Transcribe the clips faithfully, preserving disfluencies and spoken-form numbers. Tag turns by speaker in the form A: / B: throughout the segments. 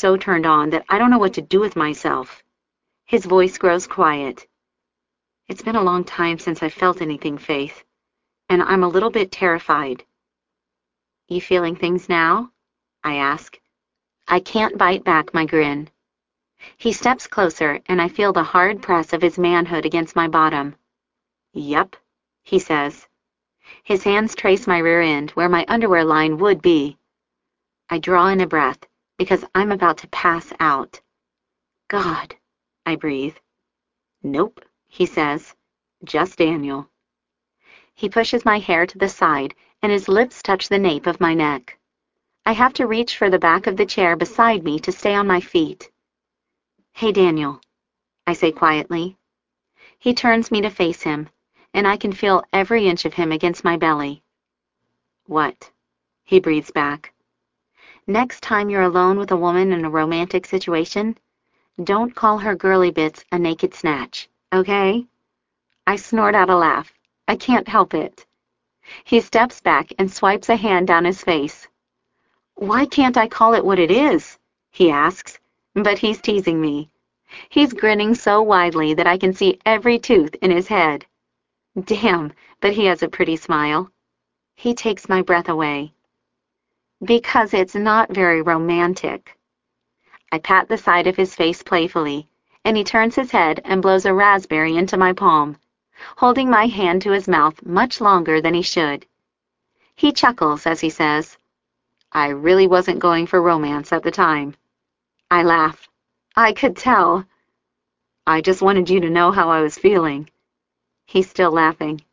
A: so turned on that I don't know what to do with myself. His voice grows quiet. It's been a long time since I felt anything, Faith, and I'm a little bit terrified. You feeling things now? I ask. I can't bite back my grin. He steps closer, and I feel the hard press of his manhood against my bottom. Yup, he says. His hands trace my rear end, where my underwear line would be. I draw in a breath, because I'm about to pass out. God, I breathe. Nope, he says. Just Daniel. He pushes my hair to the side, and his lips touch the nape of my neck. I have to reach for the back of the chair beside me to stay on my feet. Hey, Daniel, I say quietly. He turns me to face him, and I can feel every inch of him against my belly. What? He breathes back. Next time you're alone with a woman in a romantic situation, don't call her girly bits a naked snatch, okay? I snort out a laugh. I can't help it. He steps back and swipes a hand down his face. Why can't I call it what it is? He asks, but he's teasing me. He's grinning so widely that I can see every tooth in his head. Damn, but he has a pretty smile. He takes my breath away. Because it's not very romantic. I pat the side of his face playfully, and he turns his head and blows a raspberry into my palm, holding my hand to his mouth much longer than he should. He chuckles as he says, I really wasn't going for romance at the time. I laugh. I could tell. I just wanted you to know how I was feeling. He's still laughing.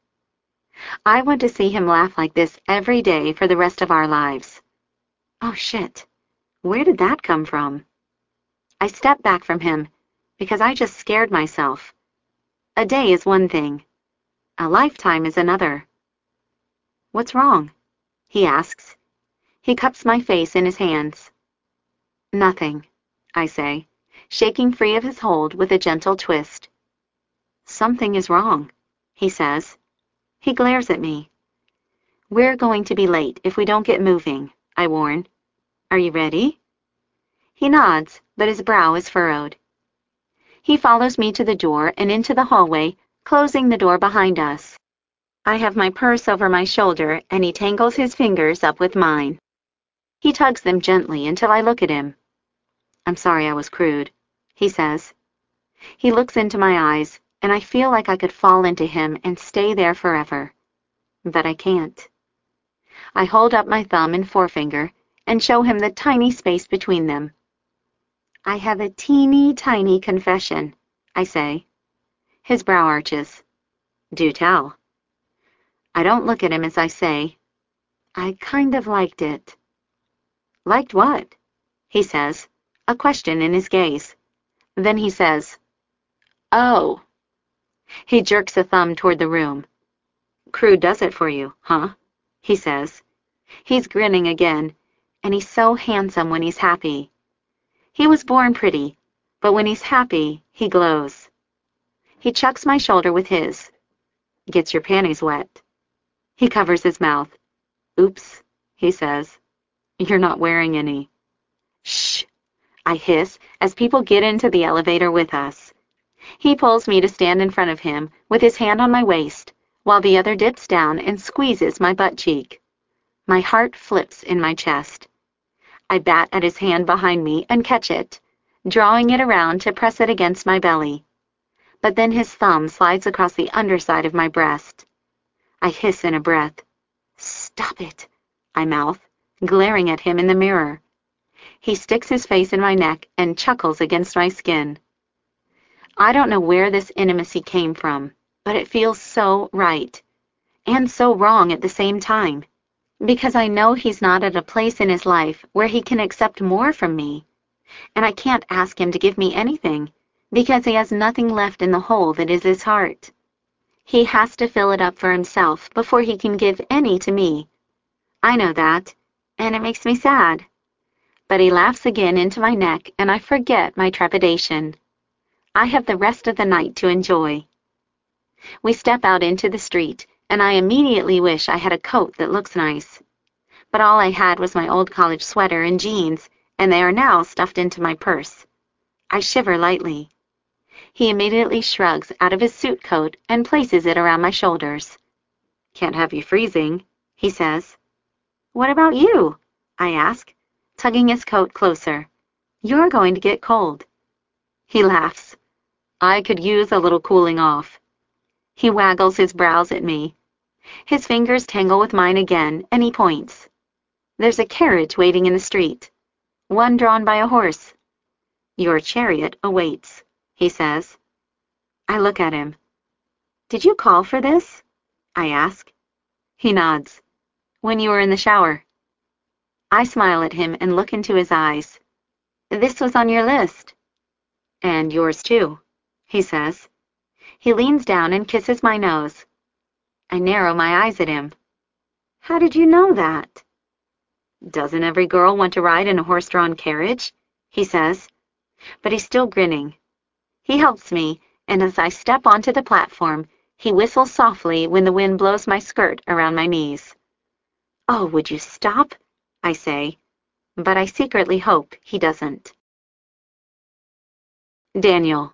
A: I want to see him laugh like this every day for the rest of our lives. Oh shit, where did that come from? I step back from him because I just scared myself. A day is one thing. A lifetime is another. What's wrong? He asks. He cups my face in his hands. Nothing, I say, shaking free of his hold with a gentle twist. Something is wrong, he says. He glares at me. We're going to be late if we don't get moving, I warn. Are you ready? He nods, but his brow is furrowed. He follows me to the door and into the hallway, closing the door behind us. I have my purse over my shoulder, and he tangles his fingers up with mine. He tugs them gently until I look at him. I'm sorry I was crude, he says. He looks into my eyes, and I feel like I could fall into him and stay there forever. But I can't. I hold up my thumb and forefinger and show him the tiny space between them. I have a teeny tiny confession, I say. His brow arches. Do tell. I don't look at him as I say, I kind of liked it. Liked what? He says, a question in his gaze. Then he says, Oh. He jerks a thumb toward the room. Crude does it for you, huh? He says. He's grinning again, and he's so handsome when he's happy. He was born pretty, but when he's happy, he glows. He chucks my shoulder with his. Gets your panties wet. He covers his mouth. Oops, he says. You're not wearing any. Shh, I hiss as people get into the elevator with us. He pulls me to stand in front of him with his hand on my waist, while the other dips down and squeezes my butt cheek. My heart flips in my chest. I bat at his hand behind me and catch it, drawing it around to press it against my belly. But then his thumb slides across the underside of my breast. I hiss in a breath. Stop it, I mouth, glaring at him in the mirror. He sticks his face in my neck and chuckles against my skin. I don't know where this intimacy came from, but it feels so right, and so wrong at the same time, because I know he's not at a place in his life where he can accept more from me, and I can't ask him to give me anything, because he has nothing left in the hole that is his heart. He has to fill it up for himself before he can give any to me. I know that, and it makes me sad. But he laughs again into my neck, and I forget my trepidation. I have the rest of the night to enjoy. We step out into the street, and I immediately wish I had a coat that looks nice. But all I had was my old college sweater and jeans, and they are now stuffed into my purse. I shiver lightly. He immediately shrugs out of his suit coat and places it around my shoulders. Can't have you freezing, he says. What about you? I ask, tugging his coat closer. You're going to get cold. He laughs. I could use a little cooling off. He waggles his brows at me. His fingers tangle with mine again, and he points. There's a carriage waiting in the street, one drawn by a horse. Your chariot awaits, he says. I look at him. Did you call for this? I ask. He nods. When you were in the shower. I smile at him and look into his eyes. This was on your list. And yours too, he says. He leans down and kisses my nose. I narrow my eyes at him. How did you know that? Doesn't every girl want to ride in a horse-drawn carriage? He says. But he's still grinning. He helps me, and as I step onto the platform, he whistles softly when the wind blows my skirt around my knees. Oh, would you stop? I say, but I secretly hope he doesn't. Daniel.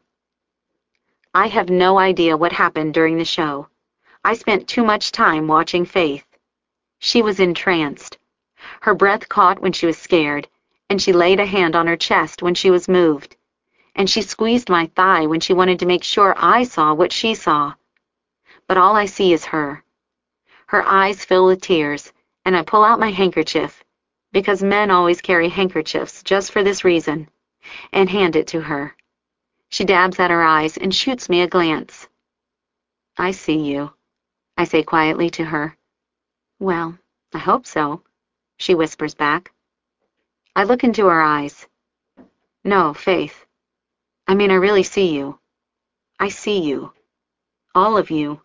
A: I have no idea what happened during the show. I spent too much time watching Faith. She was entranced. Her breath caught when she was scared, and she laid a hand on her chest when she was moved, and she squeezed my thigh when she wanted to make sure I saw what she saw. But all I see is her. Her eyes fill with tears, and I pull out my handkerchief, because men always carry handkerchiefs just for this reason, and hand it to her. She dabs at her eyes and shoots me a glance. I see you, I say quietly to her. Well, I hope so, she whispers back. I look into her eyes. No, Faith. I mean, I really see you. I see you. All of you.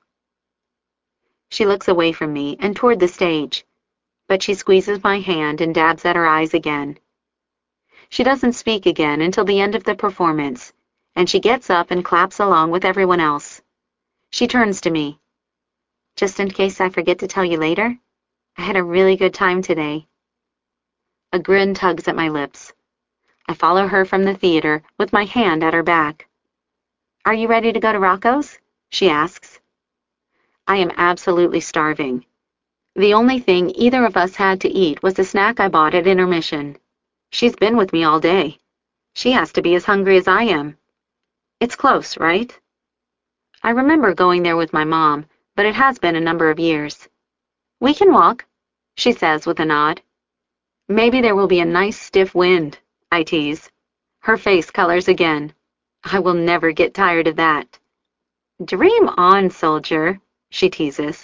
A: She looks away from me and toward the stage, but she squeezes my hand and dabs at her eyes again. She doesn't speak again until the end of the performance, and she gets up and claps along with everyone else. She turns to me. Just in case I forget to tell you later, I had a really good time today. A grin tugs at my lips. I follow her from the theater with my hand at her back. Are you ready to go to Rocco's? She asks. I am absolutely starving. The only thing either of us had to eat was the snack I bought at intermission. She's been with me all day. She has to be as hungry as I am. It's close, right? I remember going there with my mom, but it has been a number of years. We can walk, she says with a nod. Maybe there will be a nice stiff wind, I tease. Her face colors again. I will never get tired of that. Dream on, soldier, she teases.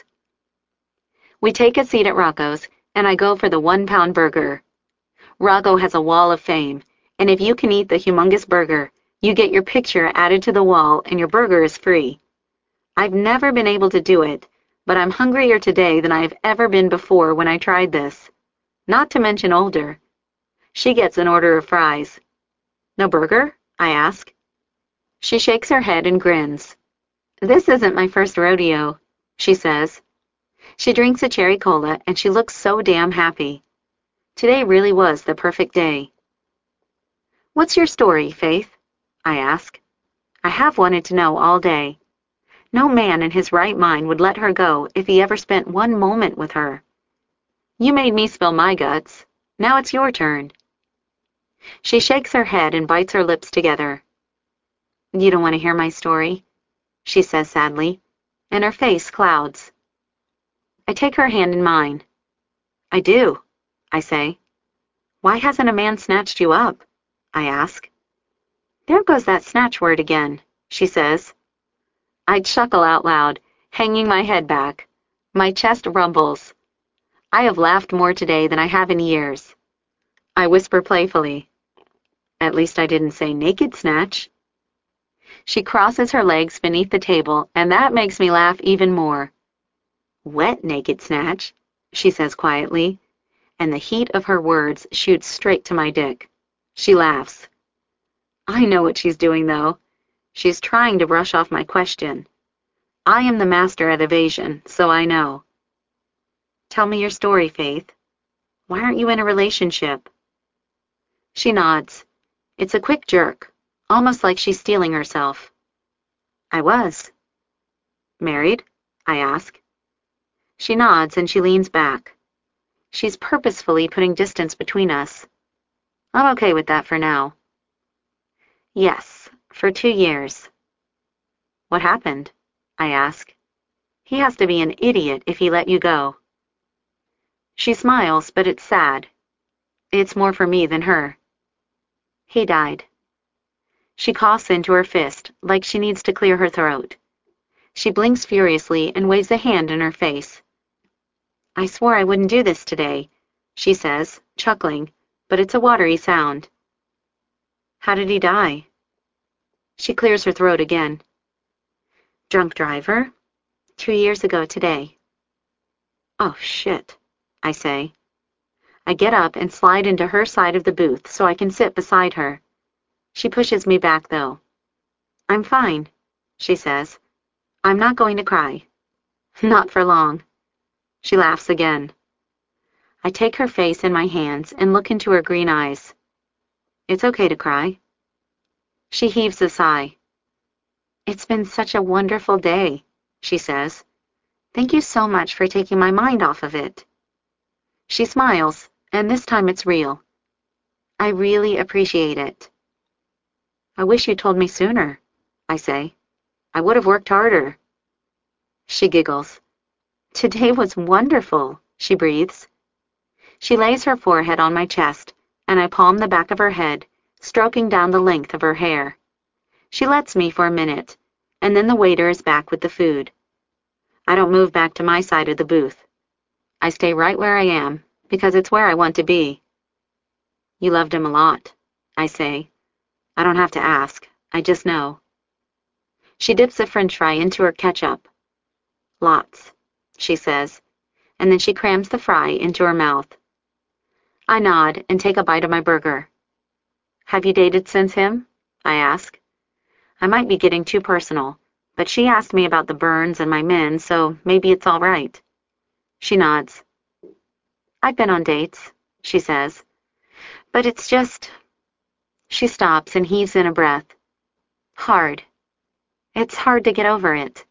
A: We take a seat at Rocco's, and I go for the one-pound burger. Rocco has a wall of fame, and if you can eat the humongous burger, you get your picture added to the wall and your burger is free. I've never been able to do it, but I'm hungrier today than I've ever been before when I tried this. Not to mention older. She gets an order of fries. No burger? I ask. She shakes her head and grins. This isn't my first rodeo, she says. She drinks a cherry cola and she looks so damn happy. Today really was the perfect day. What's your story, Faith? I ask. I have wanted to know all day. No man in his right mind would let her go if he ever spent one moment with her. You made me spill my guts. Now it's your turn. She shakes her head and bites her lips together. You don't want to hear my story, she says sadly, and her face clouds. I take her hand in mine. I do, I say. Why hasn't a man snatched you up? I ask. There goes that snatch word again, she says. I chuckle out loud, hanging my head back. My chest rumbles. I have laughed more today than I have in years. I whisper playfully. At least I didn't say naked snatch. She crosses her legs beneath the table, and that makes me laugh even more. Wet naked snatch, she says quietly, and the heat of her words shoots straight to my dick. She laughs. I know what she's doing, though. She's trying to brush off my question. I am the master at evasion, so I know. Tell me your story, Faith. Why aren't you in a relationship? She nods. It's a quick jerk, almost like she's steeling herself. I was. Married? I ask. She nods and she leans back. She's purposefully putting distance between us. I'm okay with that for now. Yes, for two years. What happened? I ask. He has to be an idiot if he let you go. She smiles, but it's sad. It's more for me than her. He died. She coughs into her fist, like she needs to clear her throat. She blinks furiously and waves a hand in her face. I swore I wouldn't do this today, she says, chuckling, but it's a watery sound. How did he die? She clears her throat again. Drunk driver? Two years ago today. Oh, shit, I say. I get up and slide into her side of the booth so I can sit beside her. She pushes me back, though. I'm fine, she says. I'm not going to cry. Not for long. She laughs again. I take her face in my hands and look into her green eyes. It's okay to cry. She heaves a sigh. It's been such a wonderful day, she says. Thank you so much for taking my mind off of it. She smiles, and this time it's real. I really appreciate it. I wish you told me sooner, I say. I would have worked harder. She giggles. Today was wonderful, she breathes. She lays her forehead on my chest, and I palm the back of her head, stroking down the length of her hair. She lets me for a minute, and then the waiter is back with the food. I don't move back to my side of the booth. I stay right where I am, because it's where I want to be. You loved him a lot, I say. I don't have to ask, I just know. She dips a french fry into her ketchup. Lots, she says, and then she crams the fry into her mouth. I nod and take a bite of my burger. Have you dated since him? I ask. I might be getting too personal, but she asked me about the burns and my men, so maybe it's all right. She nods. I've been on dates, she says, but it's just... She stops and heaves in a breath. Hard. It's hard to get over it.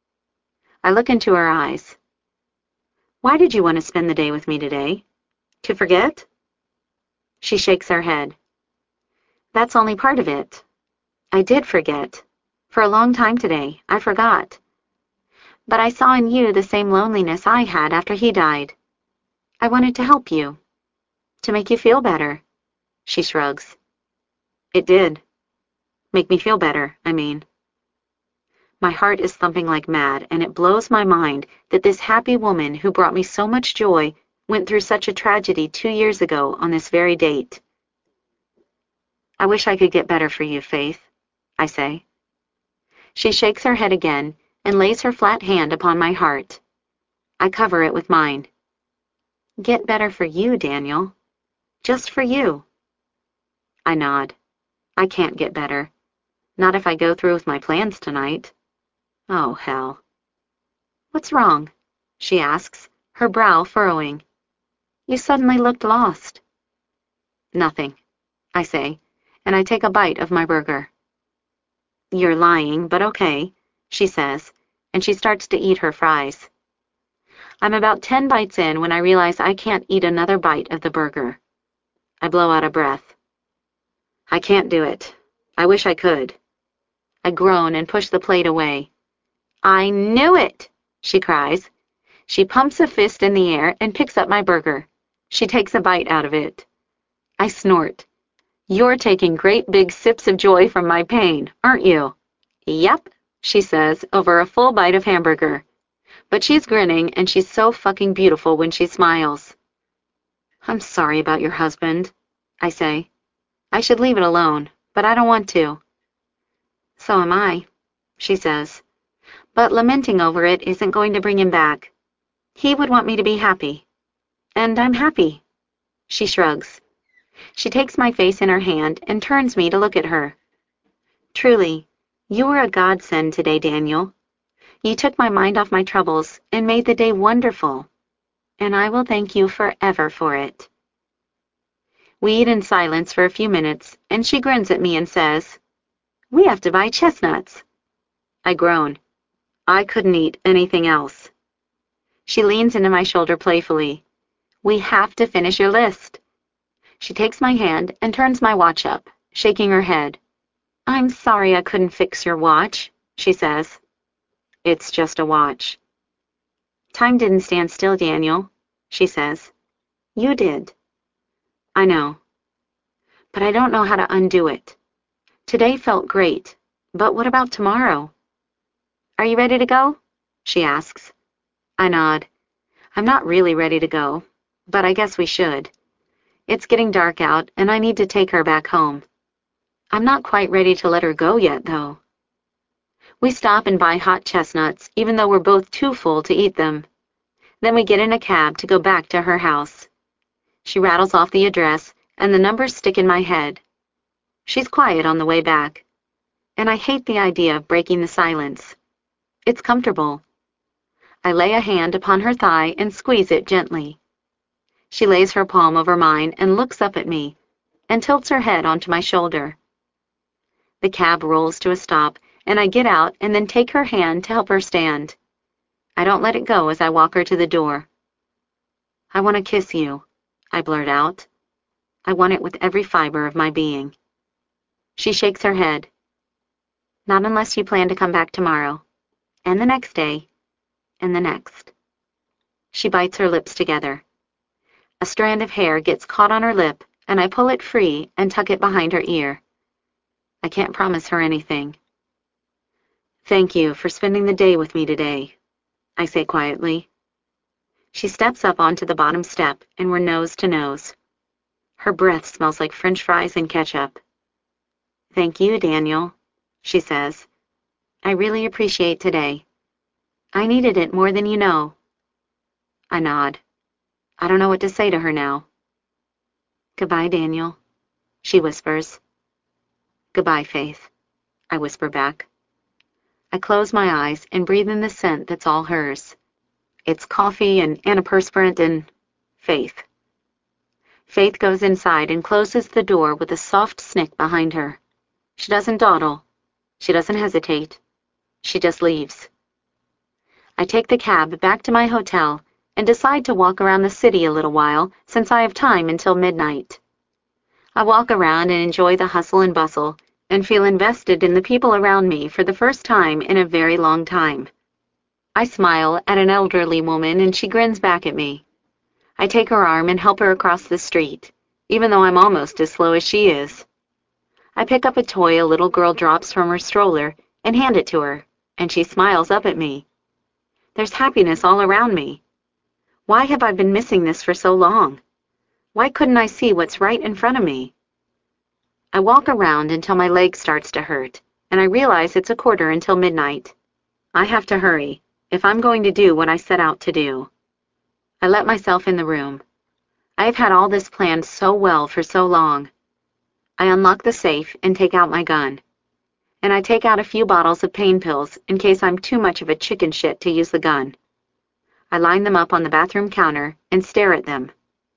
A: I look into her eyes. Why did you want to spend the day with me today? To forget? She shakes her head. That's only part of it. I did forget. For a long time today, I forgot. But I saw in you the same loneliness I had after he died. I wanted to help you. To make you feel better. She shrugs. It did. Make me feel better, I mean. My heart is thumping like mad, and it blows my mind that this happy woman who brought me so much joy went through such a tragedy two years ago on this very date. I wish I could get better for you, Faith, I say. She shakes her head again and lays her flat hand upon my heart. I cover it with mine. Get better for you, Daniel. Just for you. I nod. I can't get better. Not if I go through with my plans tonight. Oh, hell. What's wrong? She asks, her brow furrowing. You suddenly looked lost. Nothing, I say, and I take a bite of my burger. You're lying, but okay, she says, and she starts to eat her fries. I'm about ten bites in when I realize I can't eat another bite of the burger. I blow out a breath. I can't do it. I wish I could. I groan and push the plate away. I knew it, she cries. She pumps a fist in the air and picks up my burger. She takes a bite out of it. I snort. You're taking great big sips of joy from my pain, aren't you? Yep, she says, over a full bite of hamburger. But she's grinning, and she's so fucking beautiful when she smiles. I'm sorry about your husband, I say. I should leave it alone, but I don't want to. So am I, she says. But lamenting over it isn't going to bring him back. He would want me to be happy. And I'm happy. She shrugs. She takes my face in her hand and turns me to look at her. Truly, you were a godsend today, Daniel. You took my mind off my troubles and made the day wonderful. And I will thank you forever for it. We eat in silence for a few minutes, and she grins at me and says, "We have to buy chestnuts." I groan. I couldn't eat anything else. She leans into my shoulder playfully. "We have to finish your list." She takes my hand and turns my watch up, shaking her head. "I'm sorry I couldn't fix your watch," she says. "It's just a watch." "Time didn't stand still, Daniel," she says. "You did." I know. But I don't know how to undo it. Today felt great, but what about tomorrow? "Are you ready to go?" she asks. I nod. I'm not really ready to go, but I guess we should. It's getting dark out, and I need to take her back home. I'm not quite ready to let her go yet, though. We stop and buy hot chestnuts, even though we're both too full to eat them. Then we get in a cab to go back to her house. She rattles off the address, and the numbers stick in my head. She's quiet on the way back, and I hate the idea of breaking the silence. It's comfortable. I lay a hand upon her thigh and squeeze it gently. She lays her palm over mine and looks up at me, and tilts her head onto my shoulder. The cab rolls to a stop, and I get out and then take her hand to help her stand. I don't let it go as I walk her to the door. "I want to kiss you," I blurt out. I want it with every fiber of my being. She shakes her head. "Not unless you plan to come back tomorrow, and the next day, and the next." She bites her lips together. A strand of hair gets caught on her lip, and I pull it free and tuck it behind her ear. I can't promise her anything. "Thank you for spending the day with me today," I say quietly. She steps up onto the bottom step, and we're nose to nose. Her breath smells like French fries and ketchup. "Thank you, Daniel," she says. "I really appreciate today. I needed it more than you know." I nod. I don't know what to say to her now. "Goodbye, Daniel," she whispers. "Goodbye, Faith," I whisper back. I close my eyes and breathe in the scent that's all hers. It's coffee and antiperspirant and Faith. Faith goes inside and closes the door with a soft snick behind her. She doesn't dawdle. She doesn't hesitate. She just leaves. I take the cab back to my hotel and decide to walk around the city a little while since I have time until midnight. I walk around and enjoy the hustle and bustle and feel invested in the people around me for the first time in a very long time. I smile at an elderly woman and she grins back at me. I take her arm and help her across the street, even though I'm almost as slow as she is. I pick up a toy a little girl drops from her stroller and hand it to her, and she smiles up at me. There's happiness all around me. Why have I been missing this for so long? Why couldn't I see what's right in front of me? I walk around until my leg starts to hurt, and I realize it's a quarter until midnight. I have to hurry, if I'm going to do what I set out to do. I let myself in the room. I have had all this planned so well for so long. I unlock the safe and take out my gun. And I take out a few bottles of pain pills in case I'm too much of a chicken shit to use the gun. I line them up on the bathroom counter and stare at them.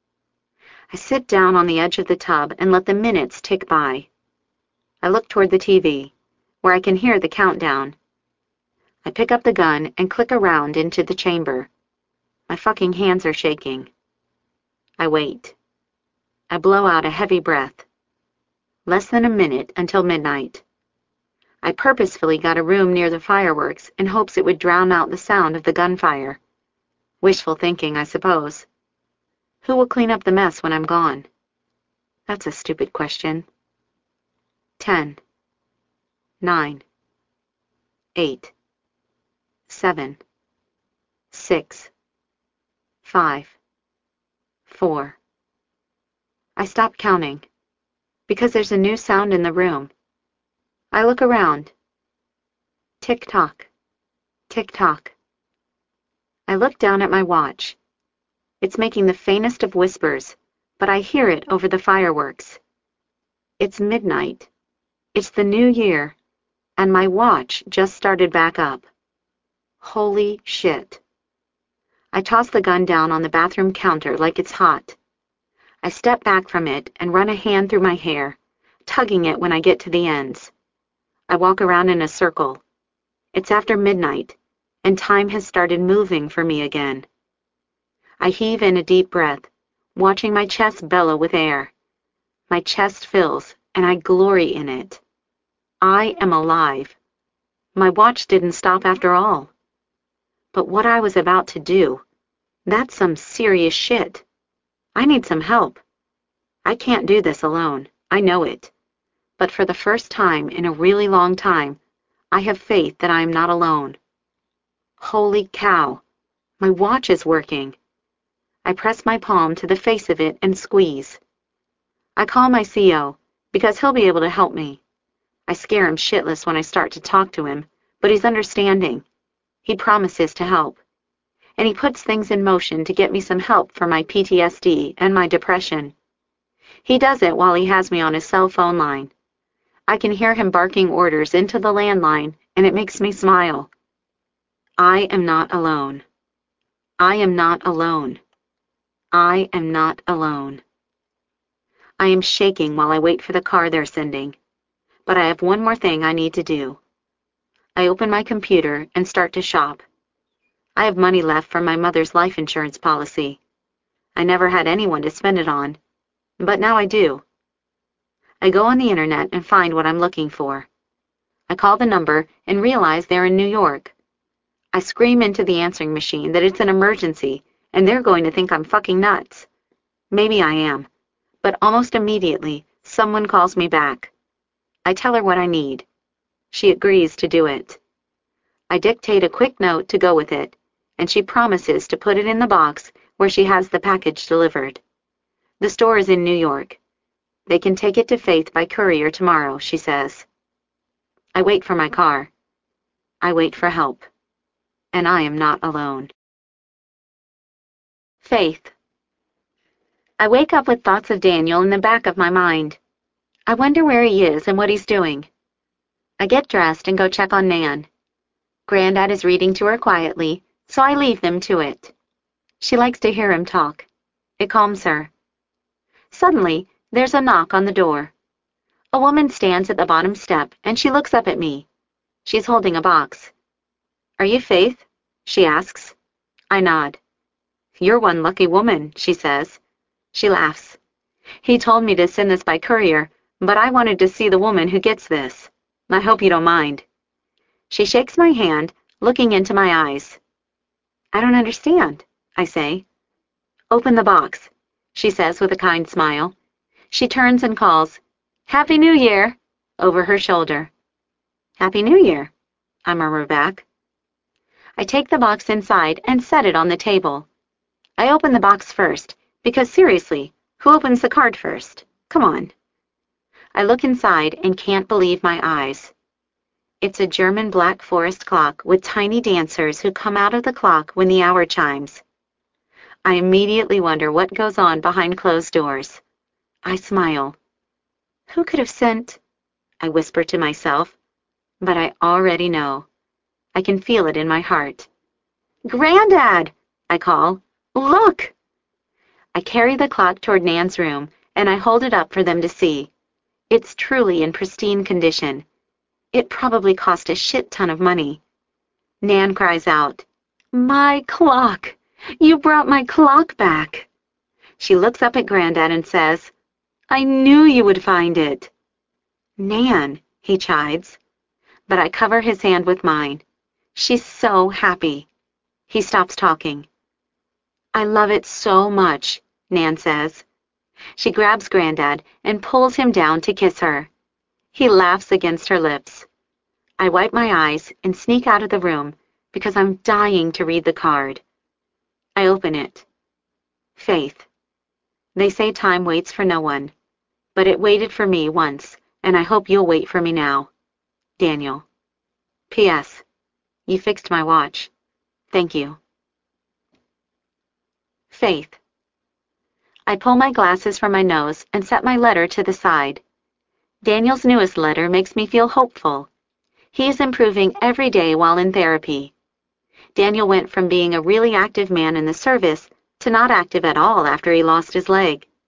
A: I sit down on the edge of the tub and let the minutes tick by. I look toward the T V, where I can hear the countdown. I pick up the gun and click around into the chamber. My fucking hands are shaking. I wait. I blow out a heavy breath. Less than a minute until midnight. I purposefully got a room near the fireworks in hopes it would drown out the sound of the gunfire. Wishful thinking, I suppose. Who will clean up the mess when I'm gone? That's a stupid question. Ten. Nine. Eight. Seven. Six. Five. Four. I stop counting, because there's a new sound in the room. I look around. Tick-tock. Tick-tock. I look down at my watch. It's making the faintest of whispers, but I hear it over the fireworks. It's midnight. It's the new year, and my watch just started back up. Holy shit. I toss the gun down on the bathroom counter like it's hot. I step back from it and run a hand through my hair, tugging it when I get to the ends. I walk around in a circle. It's after midnight, and time has started moving for me again. I heave in a deep breath, watching my chest bellow with air. My chest fills, and I glory in it. I am alive. My watch didn't stop after all. But what I was about to do, that's some serious shit. I need some help. I can't do this alone, I know it. But for the first time in a really long time, I have faith that I am not alone. Holy cow, my watch is working. I press my palm to the face of it and squeeze. I call my C O, because he'll be able to help me. I scare him shitless when I start to talk to him, but he's understanding. He promises to help. And he puts things in motion to get me some help for my P T S D and my depression. He does it while he has me on his cell phone line. I can hear him barking orders into the landline, and it makes me smile. I am not alone. I am not alone. I am not alone. I am shaking while I wait for the car they're sending. But I have one more thing I need to do. I open my computer and start to shop. I have money left from my mother's life insurance policy. I never had anyone to spend it on, but now I do. I go on the internet and find what I'm looking for. I call the number and realize they're in New York. I scream into the answering machine that it's an emergency and they're going to think I'm fucking nuts. Maybe I am, but almost immediately someone calls me back. I tell her what I need. She agrees to do it. I dictate a quick note to go with it, and she promises to put it in the box where she has the package delivered. The store is in New York. They can take it to Faith by courier tomorrow, she says. I wait for my car. I wait for help. And I am not alone. Faith. I wake up with thoughts of Daniel in the back of my mind. I wonder where he is and what he's doing. I get dressed and go check on Nan. Granddad is reading to her quietly, so I leave them to it. She likes to hear him talk. It calms her. Suddenly, there's a knock on the door. A woman stands at the bottom step, and she looks up at me. She's holding a box. Are you Faith? She asks. I nod. You're one lucky woman, she says. She laughs. He told me to send this by courier, but I wanted to see the woman who gets this. I hope you don't mind. She shakes my hand, looking into my eyes. I don't understand, I say. Open the box, she says with a kind smile. She turns and calls, Happy New Year, over her shoulder. Happy New Year, I murmur back. I take the box inside and set it on the table. I open the box first, because seriously, who opens the card first? Come on. I look inside and can't believe my eyes. It's a German black forest clock with tiny dancers who come out of the clock when the hour chimes. I immediately wonder what goes on behind closed doors. I smile. Who could have sent? I whisper to myself, but I already know. I can feel it in my heart. Granddad, I call. Look! I carry the clock toward Nan's room, and I hold it up for them to see. It's truly in pristine condition. It probably cost a shit ton of money. Nan cries out, My clock! You brought my clock back! She looks up at Granddad and says, I knew you would find it. Nan, he chides. But I cover his hand with mine. She's so happy. He stops talking. I love it so much, Nan says. She grabs Granddad and pulls him down to kiss her. He laughs against her lips. I wipe my eyes and sneak out of the room because I'm dying to read the card. I open it. Faith. They say time waits for no one, but it waited for me once, and I hope you'll wait for me now. Daniel. P S. You fixed my watch. Thank you. Faith. I pull my glasses from my nose and set my letter to the side. Daniel's newest letter makes me feel hopeful. He is improving every day while in therapy. Daniel went from being a really active man in the service to not active at all after he lost his leg.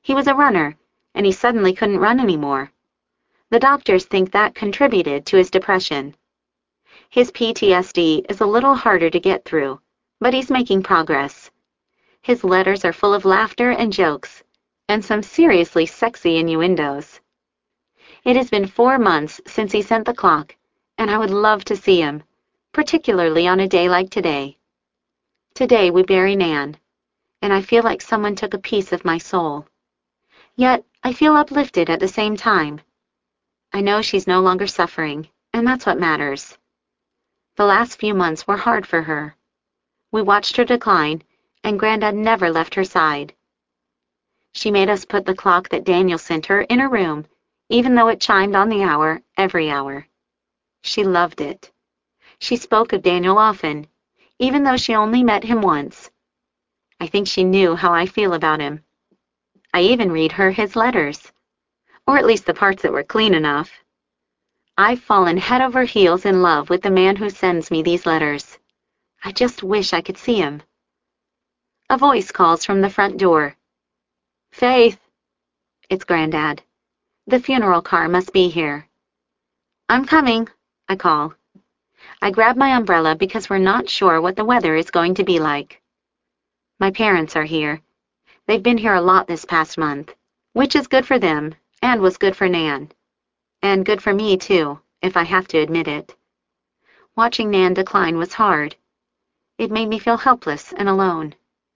A: He was a runner, and he suddenly couldn't run anymore. The doctors think that contributed to his depression. His P T S D is a little harder to get through, but he's making progress. His letters are full of laughter and jokes, and some seriously sexy innuendos. It has been four months since he sent the clock, and I would love to see him, particularly on a day like today. Today we bury Nan, and I feel like someone took a piece of my soul. Yet I feel uplifted at the same time. I know she's no longer suffering, and that's what matters. The last few months were hard for her. We watched her decline, and Grandad never left her side. She made us put the clock that Daniel sent her in her room, even though it chimed on the hour every hour. She loved it. She spoke of Daniel often, even though she only met him once. I think she knew how I feel about him. I even read her his letters, or at least the parts that were clean enough. I've fallen head over heels in love with the man who sends me these letters. I just wish I could see him. A voice calls from the front door. Faith! It's Grandad. The funeral car must be here. I'm coming, I call. I grab my umbrella because we're not sure what the weather is going to be like. My parents are here. They've been here a lot this past month, which is good for them and was good for Nan. And good for me, too, if I have to admit it. Watching Nan decline was hard. It made me feel helpless and alone.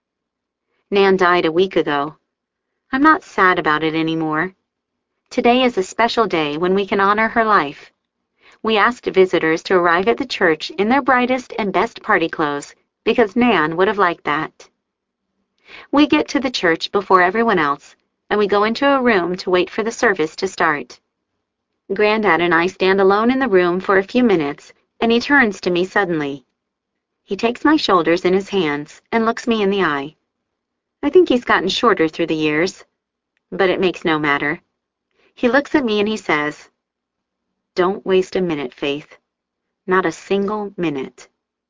A: Nan died a week ago. I'm not sad about it anymore. Today is a special day when we can honor her life. We asked visitors to arrive at the church in their brightest and best party clothes because Nan would have liked that. We get to the church before everyone else, and we go into a room to wait for the service to start. Grandad and I stand alone in the room for a few minutes, and he turns to me suddenly. He takes my shoulders in his hands and looks me in the eye. I think he's gotten shorter through the years, but it makes no matter. He looks at me and he says, "Don't waste a minute, Faith. Not a single minute."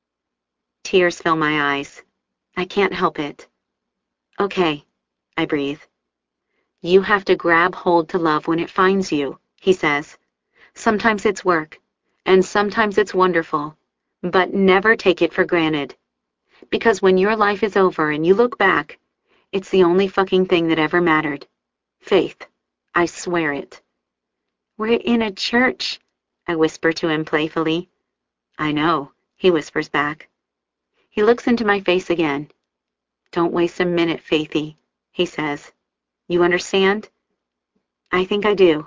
A: Tears fill my eyes. I can't help it. "Okay," I breathe. "You have to grab hold to love when it finds you," he says. "Sometimes it's work, and sometimes it's wonderful, but never take it for granted. Because when your life is over and you look back, it's the only fucking thing that ever mattered. Faith, I swear it." "We're in a church," I whisper to him playfully. "I know," he whispers back. He looks into my face again. "Don't waste a minute, Faithy," he says. "You understand?" I think I do.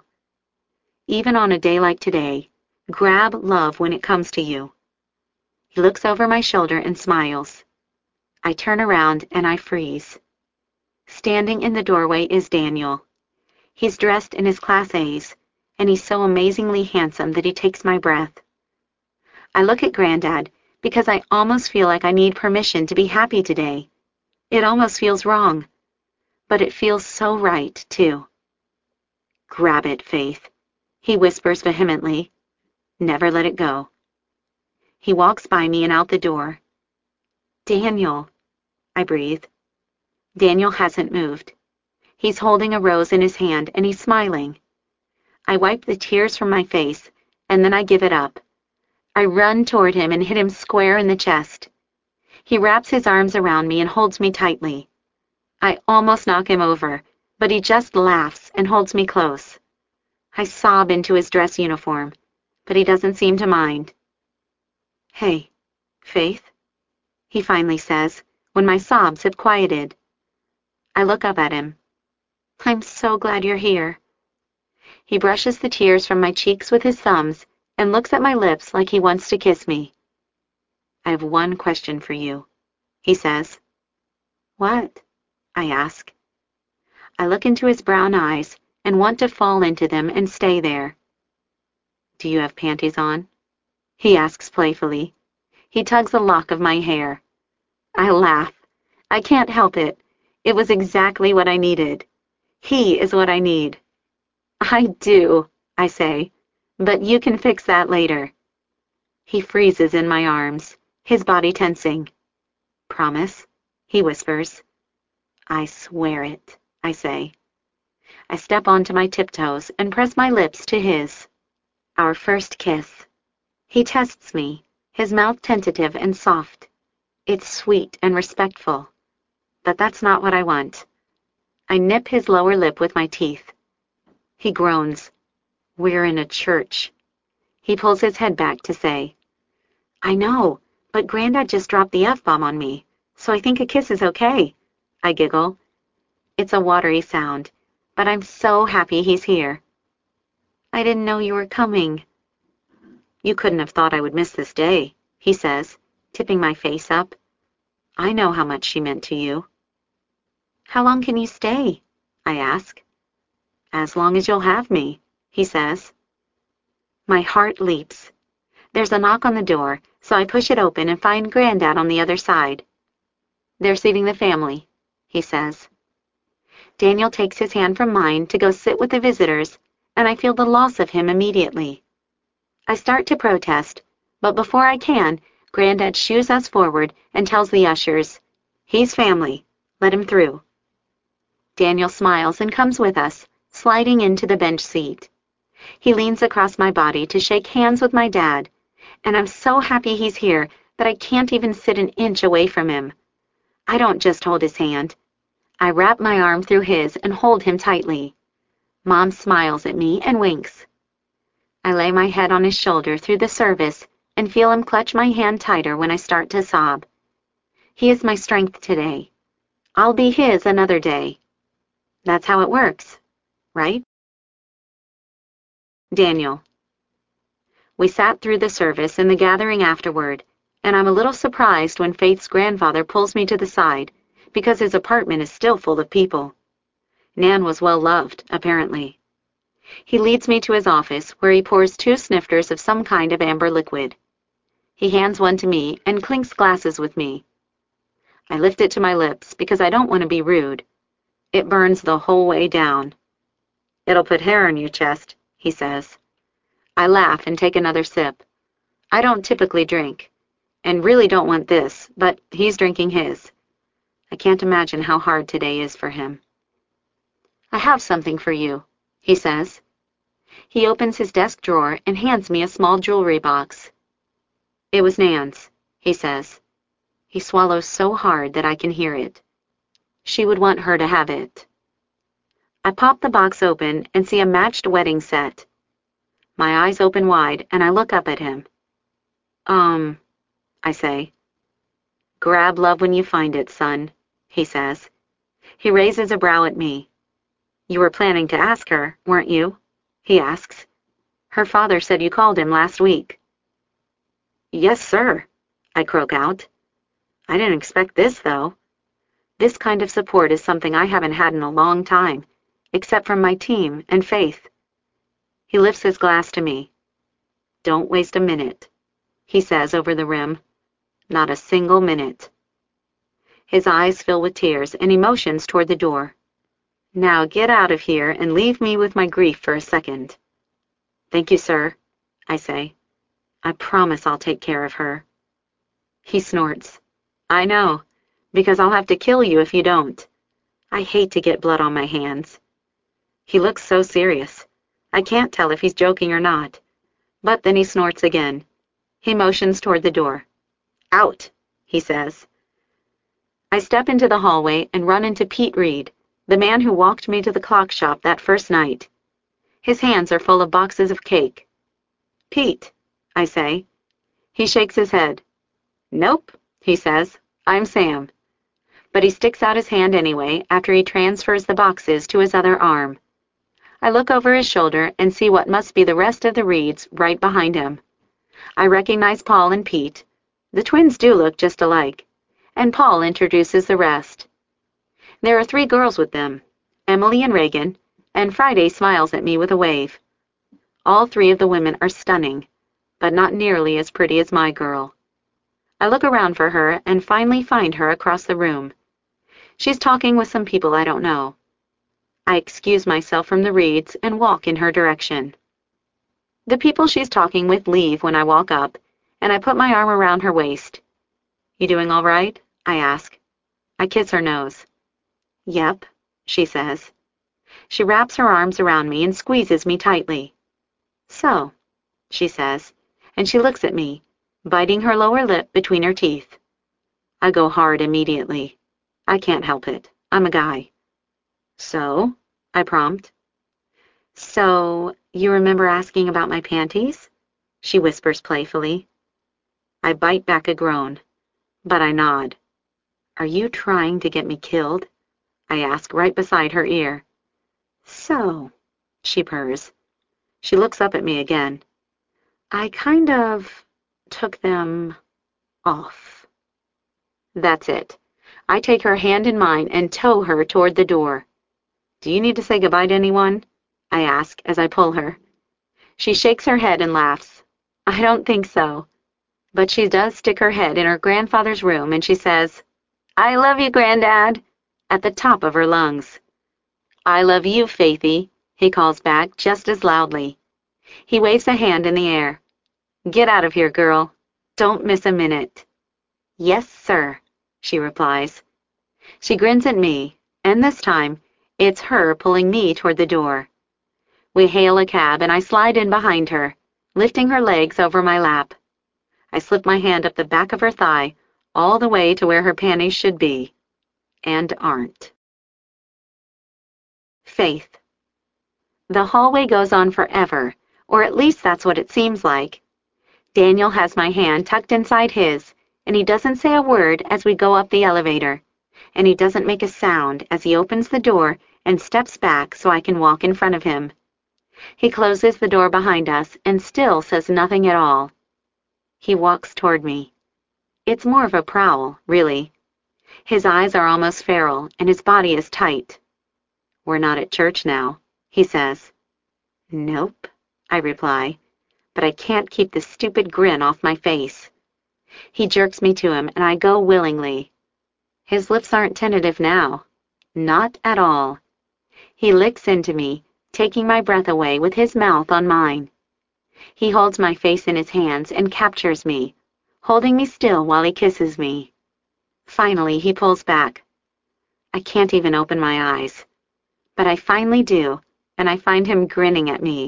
A: Even on a day like today, grab love when it comes to you. He looks over my shoulder and smiles. I turn around and I freeze. Standing in the doorway is Daniel. He's dressed in his Class A's, and he's so amazingly handsome that he takes my breath. I look at Grandad because I almost feel like I need permission to be happy today. It almost feels wrong, but it feels so right, too. "Grab it, Faith," he whispers vehemently. "Never let it go." He walks by me and out the door. "Daniel," I breathe. Daniel hasn't moved. He's holding a rose in his hand and he's smiling. I wipe the tears from my face and then I give it up. I run toward him and hit him square in the chest. He wraps his arms around me and holds me tightly. I almost knock him over, but he just laughs and holds me close. I sob into his dress uniform, but he doesn't seem to mind. "Hey, Faith," he finally says, when my sobs have quieted. I look up at him. "I'm so glad you're here." He brushes the tears from my cheeks with his thumbs and looks at my lips like he wants to kiss me. "I have one question for you," he says. "What?" I ask. I look into his brown eyes and want to fall into them and stay there. "Do you have panties on?" he asks playfully. He tugs a lock of my hair. I laugh. I can't help it. It was exactly what I needed. He is what I need. "I do," I say, "but you can fix that later." He freezes in my arms, his body tensing. "Promise?" he whispers. "I swear it," I say. I step onto my tiptoes and press my lips to his. Our first kiss. He tests me, his mouth tentative and soft. It's sweet and respectful. But that's not what I want. I nip his lower lip with my teeth. He groans. We're in a church. He pulls his head back to say, I know, but Granddad just dropped the F-bomb on me, so I think a kiss is okay. I giggle. It's a watery sound, but I'm so happy he's here. I didn't know you were coming. You couldn't have thought I would miss this day, he says, tipping my face up. I know how much she meant to you. How long can you stay? I ask. As long as you'll have me, he says. My heart leaps. There's a knock on the door, so I push it open and find Granddad on the other side. They're seating the family, he says. Daniel takes his hand from mine to go sit with the visitors, and I feel the loss of him immediately. I start to protest, but before I can, Granddad shoos us forward and tells the ushers, He's family. Let him through. Daniel smiles and comes with us, sliding into the bench seat. He leans across my body to shake hands with my dad, and I'm so happy he's here that I can't even sit an inch away from him. I don't just hold his hand. I wrap my arm through his and hold him tightly. Mom smiles at me and winks. I lay my head on his shoulder through the service and feel him clutch my hand tighter when I start to sob. He is my strength today. I'll be his another day. That's how it works, right? Daniel. We sat through the service and the gathering afterward, and I'm a little surprised when Faith's grandfather pulls me to the side, because his apartment is still full of people. Nan was well loved, apparently. He leads me to his office, where he pours two snifters of some kind of amber liquid. He hands one to me and clinks glasses with me. I lift it to my lips because I don't want to be rude. It burns the whole way down. It'll put hair on your chest, he says. I laugh and take another sip. I don't typically drink, and really don't want this, but he's drinking his. I can't imagine how hard today is for him. I have something for you, he says. He opens his desk drawer and hands me a small jewelry box. It was Nan's, he says. He swallows so hard that I can hear it. She would want her to have it. I pop the box open and see a matched wedding set. My eyes open wide and I look up at him. Um, I say. Grab love when you find it, son, he says. He raises a brow at me. You were planning to ask her, weren't you? He asks. Her father said you called him last week. Yes, sir, I croak out. I didn't expect this, though. This kind of support is something I haven't had in a long time, except from my team and Faith. He lifts his glass to me. Don't waste a minute, he says over the rim. Not a single minute. His eyes fill with tears and he motions toward the door. Now get out of here and leave me with my grief for a second. Thank you, sir, I say. I promise I'll take care of her. He snorts. I know, because I'll have to kill you if you don't. I hate to get blood on my hands. He looks so serious. I can't tell if he's joking or not. But then he snorts again. He motions toward the door. Out, he says. I step into the hallway and run into Pete Reed, the man who walked me to the clock shop that first night. His hands are full of boxes of cake. Pete, I say. He shakes his head. Nope, he says. I'm Sam. But he sticks out his hand anyway after he transfers the boxes to his other arm. I look over his shoulder and see what must be the rest of the Reeds right behind him. I recognize Paul and Pete. The twins do look just alike. And Paul introduces the rest. There are three girls with them, Emily and Reagan, and Friday smiles at me with a wave. All three of the women are stunning, but not nearly as pretty as my girl. I look around for her and finally find her across the room. She's talking with some people I don't know. I excuse myself from the Reeds and walk in her direction. The people she's talking with leave when I walk up, and I put my arm around her waist. You doing all right? I ask. I kiss her nose. Yep, she says. She wraps her arms around me and squeezes me tightly. So, she says, and she looks at me, biting her lower lip between her teeth. I go hard immediately. I can't help it. I'm a guy. So, I prompt. So, you remember asking about my panties? She whispers playfully. I bite back a groan, but I nod. Are you trying to get me killed? I ask right beside her ear. So, she purrs. She looks up at me again. I kind of took them off. That's it. I take her hand in mine and tow her toward the door. Do you need to say goodbye to anyone? I ask as I pull her. She shakes her head and laughs. I don't think so. But she does stick her head in her grandfather's room and she says, I love you, Granddad, at the top of her lungs. I love you, Faithy, he calls back just as loudly. He waves a hand in the air. Get out of here, girl. Don't miss a minute. Yes, sir, she replies. She grins at me, and this time, it's her pulling me toward the door. We hail a cab and I slide in behind her, lifting her legs over my lap. I slip my hand up the back of her thigh, all the way to where her panties should be, and aren't. Faith. The hallway goes on forever, or at least that's what it seems like. Daniel has my hand tucked inside his, and he doesn't say a word as we go up the elevator, and he doesn't make a sound as he opens the door and steps back so I can walk in front of him. He closes the door behind us and still says nothing at all. He walks toward me. It's more of a prowl, really. His eyes are almost feral, and his body is tight. We're not at church now, he says. Nope, I reply, but I can't keep the stupid grin off my face. He jerks me to him, and I go willingly. His lips aren't tentative now. Not at all. He licks into me, taking my breath away with his mouth on mine. He holds my face in his hands and captures me, holding me still while he kisses me. Finally, he pulls back. I can't even open my eyes. But I finally do, and I find him grinning at me.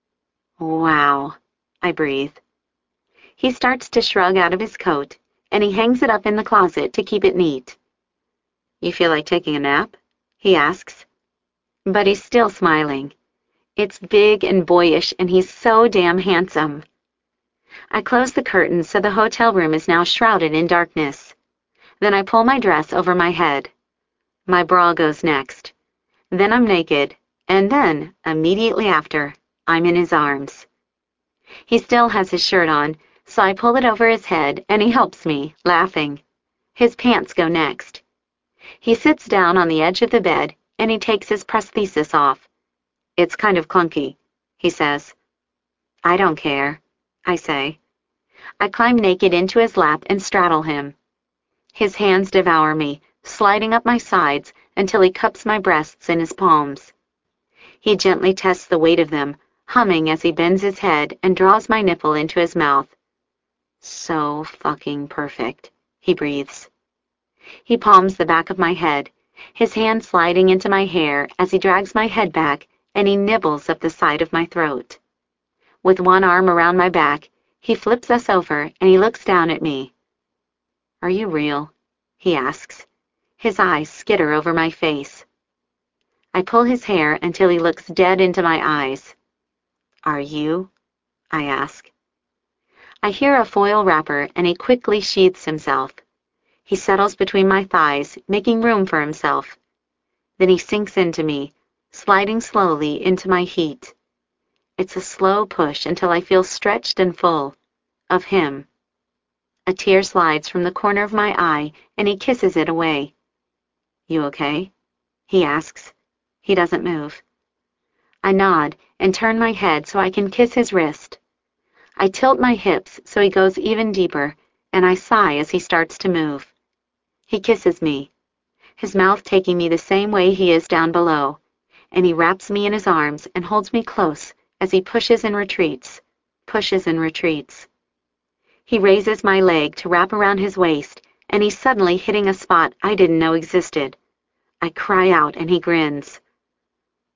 A: Wow, I breathe. He starts to shrug out of his coat, and he hangs it up in the closet to keep it neat. You feel like taking a nap? He asks. But he's still smiling. It's big and boyish, and he's so damn handsome. I close the curtains so the hotel room is now shrouded in darkness. Then I pull my dress over my head. My bra goes next. Then I'm naked, and then, immediately after, I'm in his arms. He still has his shirt on, so I pull it over his head, and he helps me, laughing. His pants go next. He sits down on the edge of the bed, and he takes his prosthesis off. It's kind of clunky, he says. I don't care, I say. I climb naked into his lap and straddle him. His hands devour me, sliding up my sides until he cups my breasts in his palms. He gently tests the weight of them, humming as he bends his head and draws my nipple into his mouth. So fucking perfect, he breathes. He palms the back of my head, his hand sliding into my hair as he drags my head back and he nibbles up the side of my throat. With one arm around my back, he flips us over and he looks down at me. Are you real? He asks. His eyes skitter over my face. I pull his hair until he looks dead into my eyes. Are you? I ask. I hear a foil wrapper and he quickly sheathes himself. He settles between my thighs, making room for himself. Then he sinks into me, sliding slowly into my heat. It's a slow push until I feel stretched and full. Of him. A tear slides from the corner of my eye and he kisses it away. You okay? He asks. He doesn't move. I nod and turn my head so I can kiss his wrist. I tilt my hips so he goes even deeper, and I sigh as he starts to move. He kisses me, his mouth taking me the same way he is down below, and he wraps me in his arms and holds me close as he pushes and retreats, pushes and retreats. He raises my leg to wrap around his waist, and he's suddenly hitting a spot I didn't know existed. I cry out and he grins.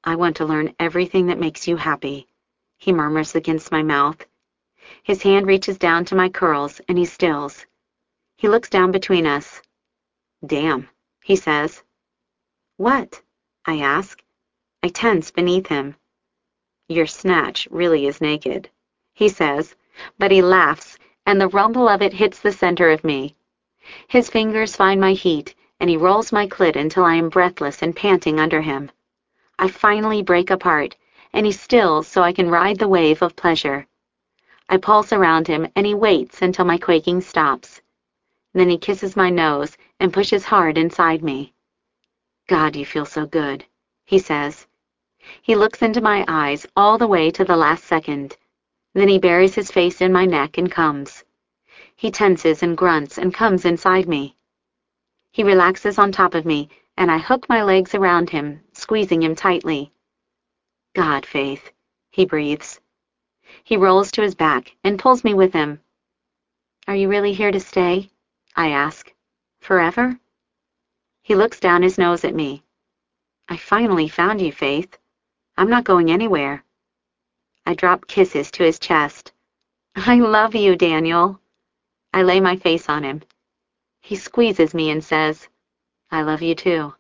A: I want to learn everything that makes you happy, he murmurs against my mouth. His hand reaches down to my curls, and he stills. He looks down between us. Damn, he says. What? I ask. I tense beneath him. Your snatch really is naked, he says, but he laughs, and the rumble of it hits the center of me. His fingers find my heat, and he rolls my clit until I am breathless and panting under him. I finally break apart, and he stills so I can ride the wave of pleasure. I pulse around him, and he waits until my quaking stops. Then he kisses my nose and pushes hard inside me. God, you feel so good, he says. He looks into my eyes all the way to the last second. Then he buries his face in my neck and comes. He tenses and grunts and comes inside me. He relaxes on top of me, and I hook my legs around him, squeezing him tightly. God, Faith, he breathes. He rolls to his back and pulls me with him. Are you really here to stay? I ask. Forever? He looks down his nose at me. I finally found you, Faith. I'm not going anywhere. I drop kisses to his chest. I love you, Daniel. I lay my face on him. He squeezes me and says, I love you too.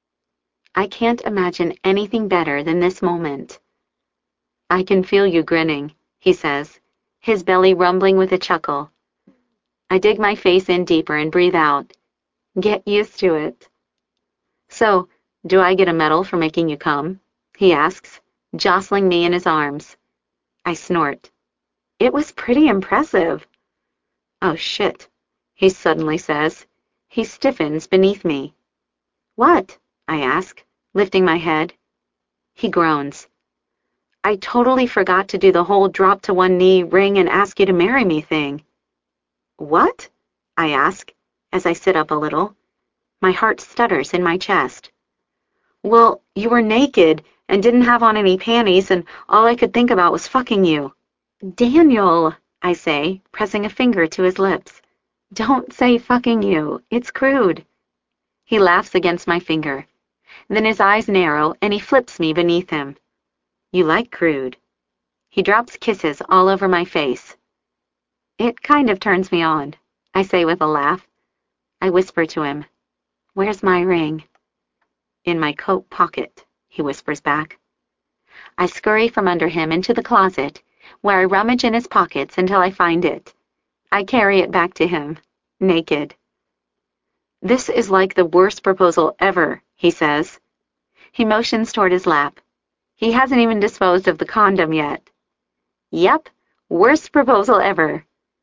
A: I can't imagine anything better than this moment. I can feel you grinning, he says, his belly rumbling with a chuckle. I dig my face in deeper and breathe out. Get used to it. So, do I get a medal for making you come? He asks, jostling me in his arms. I snort. It was pretty impressive. Oh shit, he suddenly says. He stiffens beneath me. What? I ask, lifting my head. He groans. I totally forgot to do the whole drop to one knee, ring, and ask you to marry me thing. What? I ask, as I sit up a little. My heart stutters in my chest. Well, you were naked and didn't have on any panties, and all I could think about was fucking you. Daniel, I say, pressing a finger to his lips. Don't say fucking you. It's crude. He laughs against my finger. Then his eyes narrow, and he flips me beneath him. You like crude. He drops kisses all over my face. It kind of turns me on, I say with a laugh. I whisper to him, Where's my ring? In my coat pocket, he whispers back. I scurry from under him into the closet, where I rummage in his pockets until I find it. I carry it back to him, naked. This is like the worst proposal ever, he says. He motions toward his lap. He hasn't even disposed of the condom yet. Yep, worst proposal ever.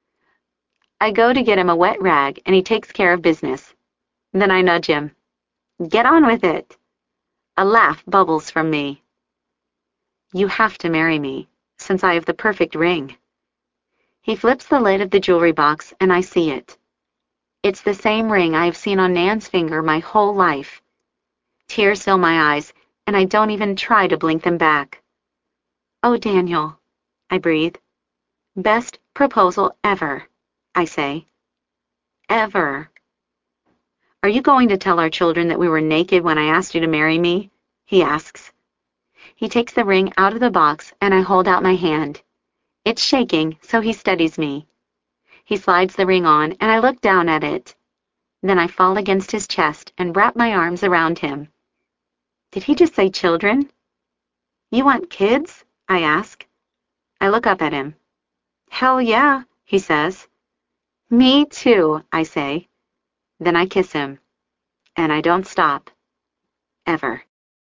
A: I go to get him a wet rag, and he takes care of business. Then I nudge him. Get on with it. A laugh bubbles from me. You have to marry me, since I have the perfect ring. He flips the lid of the jewelry box, and I see it. It's the same ring I have seen on Nan's finger my whole life. Tears fill my eyes, and I don't even try to blink them back. Oh, Daniel, I breathe. Best proposal ever, I say. Ever. Are you going to tell our children that we were naked when I asked you to marry me? He asks. He takes the ring out of the box, and I hold out my hand. It's shaking, so he steadies me. He slides the ring on, and I look down at it. Then I fall against his chest and wrap my arms around him. Did he just say children? You want kids? I ask. I look up at him. Hell yeah, he says. Me too, I say. Then I kiss him. And I don't stop. Ever.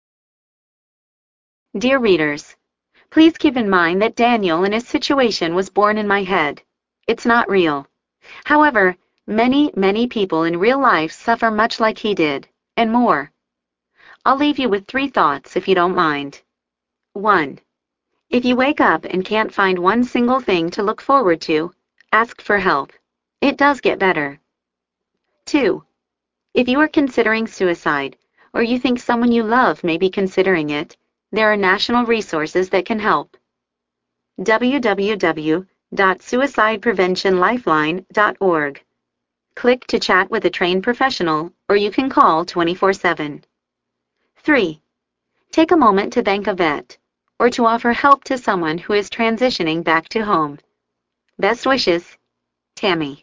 A: Dear readers, please keep in mind that Daniel in his situation was born in my head. It's not real. However, many, many people in real life suffer much like he did, and more. I'll leave you with three thoughts if you don't mind. One, if you wake up and can't find one single thing to look forward to, ask for help. It does get better. Two, if you are considering suicide, or you think someone you love may be considering it, there are national resources that can help. w w w dot suicide prevention lifeline dot org. Click to chat with a trained professional, or you can call twenty-four seven. Three, Take a moment to thank a vet, or to offer help to someone who is transitioning back to home. Best wishes, Tammy.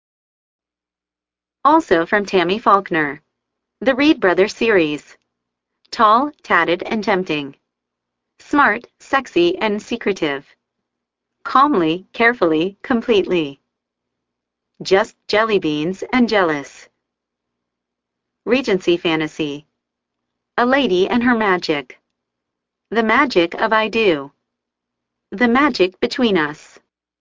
A: Also from Tammy Faulkner, the Reed Brothers series. Tall, tatted, and tempting. Smart, sexy, and secretive. Calmly, carefully, completely. Just jelly beans and jealous. Regency fantasy. A lady and her magic. The magic of I do. The magic between us.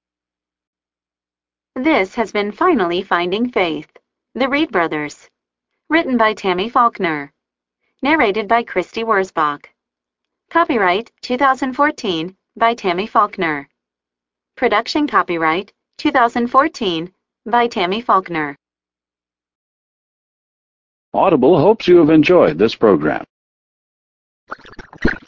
A: This has been Finally Finding Faith, The Reed Brothers. Written by Tammy Faulkner. Narrated by Christy Wurzbach. Copyright two thousand fourteen by Tammy Faulkner. Production copyright two thousand fourteen by Tammy Faulkner.
B: Audible hopes you have enjoyed this program.